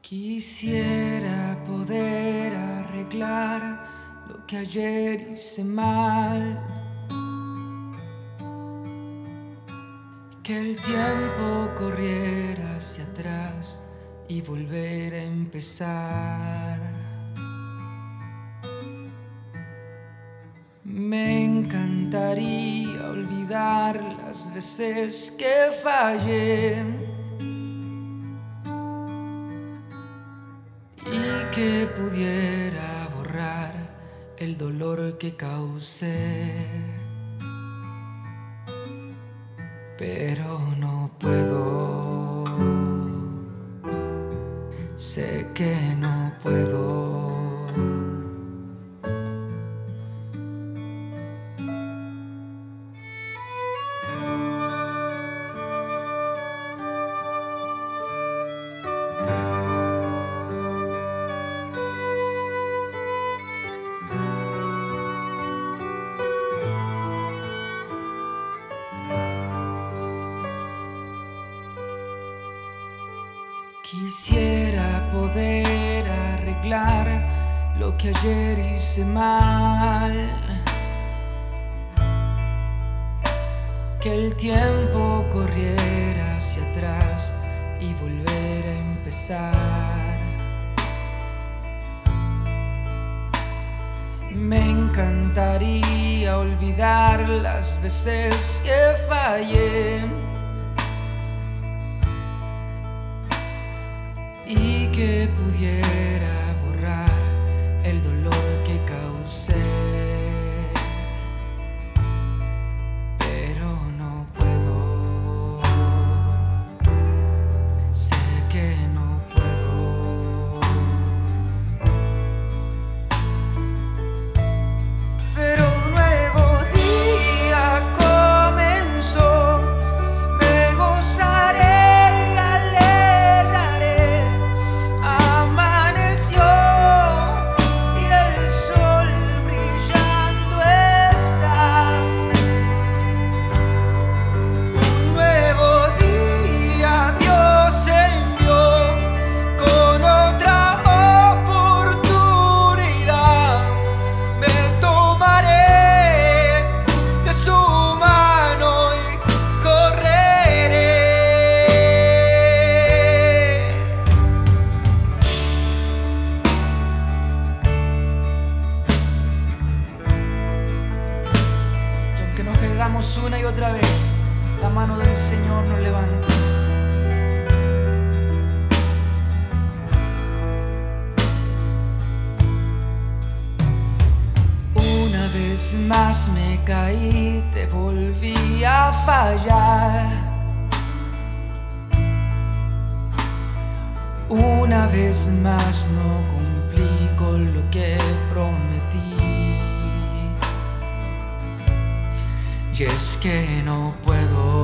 Quisiera poder arreglar lo que ayer hice mal, que el tiempo corriera hacia atrás y volver a empezar. Me encantaría olvidar las veces que fallé y que pudiera borrar el dolor que causé, pero no puedo, sé que no puedo. Quisiera poder arreglar lo que ayer hice mal, que el tiempo corriera hacia atrás y volver a empezar. Me encantaría olvidar las veces que fallé y que pudiera borrar el dolor que causé, pero no puedo, sé que no puedo. Pero un nuevo día comenzó, me gozaré. Una y otra vez, la mano del Señor nos levanta. Una vez más me caí, te volví a fallar. Una vez más no cumplí con lo que prometí. Y es que no puedo